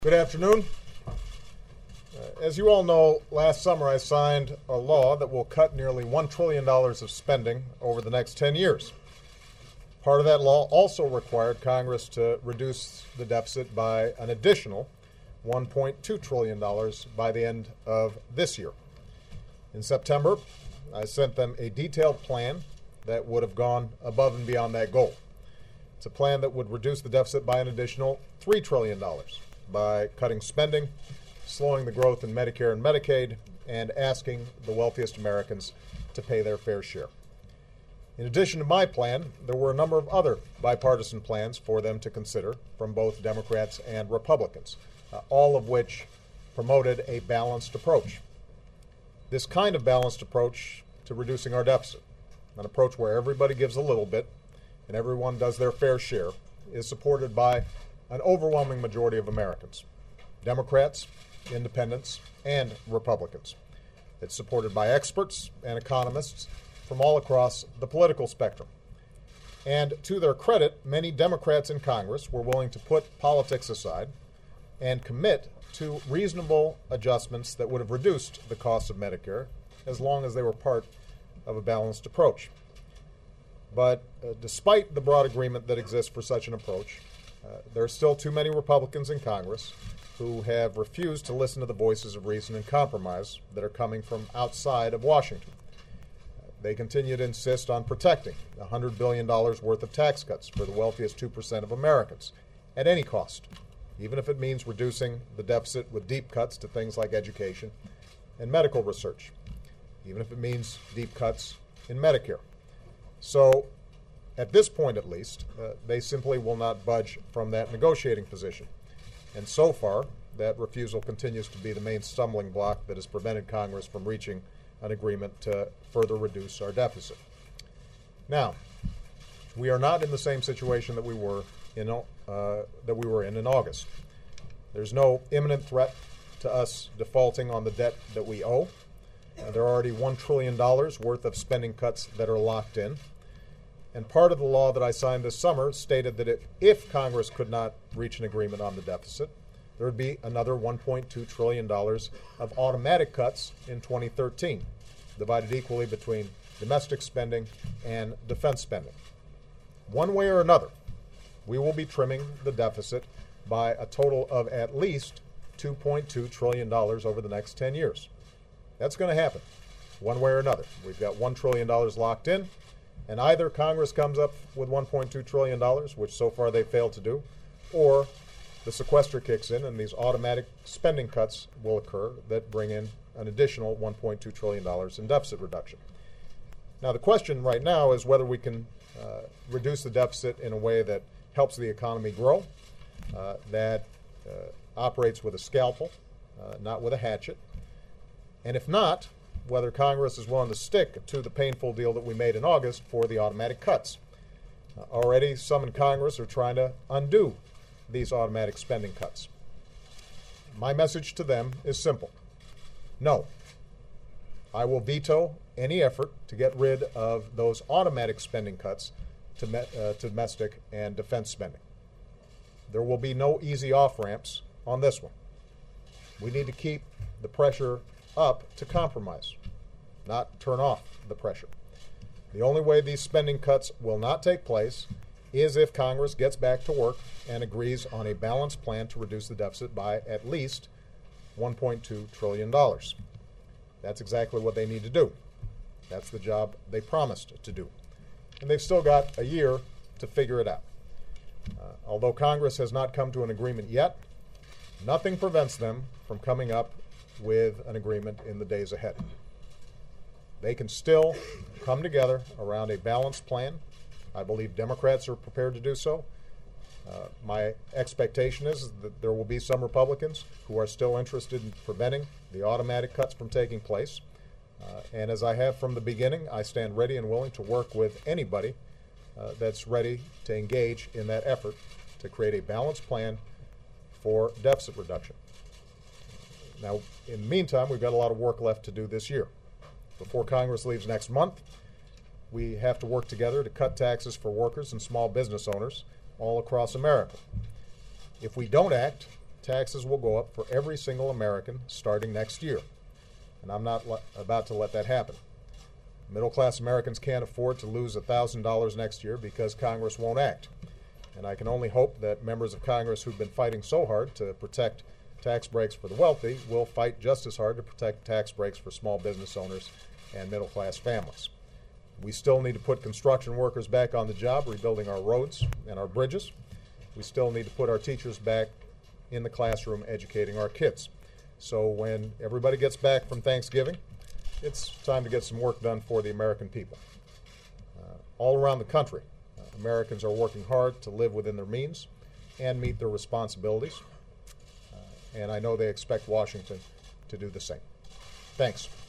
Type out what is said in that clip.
Good afternoon. As you all know, last summer I signed a law that will cut nearly $1 trillion of spending over the next 10 years. Part of that law also required Congress to reduce the deficit by an additional $1.2 trillion by the end of this year. In September, I sent them a detailed plan that would have gone above and beyond that goal. It's a plan that would reduce the deficit by an additional $3 trillion. By cutting spending, slowing the growth in Medicare and Medicaid, and asking the wealthiest Americans to pay their fair share. In addition to my plan, there were a number of other bipartisan plans for them to consider from both Democrats and Republicans, all of which promoted a balanced approach. This kind of balanced approach to reducing our deficit, an approach where everybody gives a little bit and everyone does their fair share, is supported by an overwhelming majority of Americans, Democrats, independents, and Republicans. It's supported by experts and economists from all across the political spectrum. And to their credit, many Democrats in Congress were willing to put politics aside and commit to reasonable adjustments that would have reduced the cost of Medicare as long as they were part of a balanced approach. But despite the broad agreement that exists for such an approach, there are still too many Republicans in Congress who have refused to listen to the voices of reason and compromise that are coming from outside of Washington. They continue to insist on protecting $100 billion worth of tax cuts for the wealthiest 2% of Americans at any cost, even if it means reducing the deficit with deep cuts to things like education and medical research, even if it means deep cuts in Medicare. So, at this point at least, they simply will not budge from that negotiating position. And so far, that refusal continues to be the main stumbling block that has prevented Congress from reaching an agreement to further reduce our deficit. Now, we are not in the same situation that we were in August. There's no imminent threat to us defaulting on the debt that we owe. There are already $1 trillion worth of spending cuts that are locked in. And part of the law that I signed this summer stated that if Congress could not reach an agreement on the deficit, there would be another $1.2 trillion of automatic cuts in 2013, divided equally between domestic spending and defense spending. One way or another, we will be trimming the deficit by a total of at least $2.2 trillion over the next 10 years. That's going to happen, one way or another. We've got $1 trillion locked in. And either Congress comes up with $1.2 trillion, which so far they've failed to do, or the sequester kicks in and these automatic spending cuts will occur that bring in an additional $1.2 trillion in deficit reduction. Now, the question right now is whether we can reduce the deficit in a way that helps the economy grow, that operates with a scalpel, not with a hatchet. And if not, whether Congress is willing to stick to the painful deal that we made in August for the automatic cuts. Already, some in Congress are trying to undo these automatic spending cuts. My message to them is simple. No. I will veto any effort to get rid of those automatic spending cuts to domestic and defense spending. There will be no easy off-ramps on this one. We need to keep the pressure up to compromise, not turn off the pressure. The only way these spending cuts will not take place is if Congress gets back to work and agrees on a balanced plan to reduce the deficit by at least $1.2 trillion. That's exactly what they need to do. That's the job they promised to do. And they've still got a year to figure it out. Although Congress has not come to an agreement yet, nothing prevents them from coming up with an agreement in the days ahead. They can still come together around a balanced plan. I believe Democrats are prepared to do so. My expectation is that there will be some Republicans who are still interested in preventing the automatic cuts from taking place. And as I have from the beginning, I stand ready and willing to work with anybody that's ready to engage in that effort to create a balanced plan for deficit reduction. Now, in the meantime, we've got a lot of work left to do this year. Before Congress leaves next month, we have to work together to cut taxes for workers and small business owners all across America. If we don't act, taxes will go up for every single American starting next year. And I'm not about to let that happen. Middle-class Americans can't afford to lose $1,000 next year because Congress won't act. And I can only hope that members of Congress who've been fighting so hard to protect tax breaks for the wealthy will fight just as hard to protect tax breaks for small business owners and middle-class families. We still need to put construction workers back on the job, rebuilding our roads and our bridges. We still need to put our teachers back in the classroom educating our kids. So when everybody gets back from Thanksgiving, it's time to get some work done for the American people. All around the country, Americans are working hard to live within their means and meet their responsibilities. And I know they expect Washington to do the same. Thanks.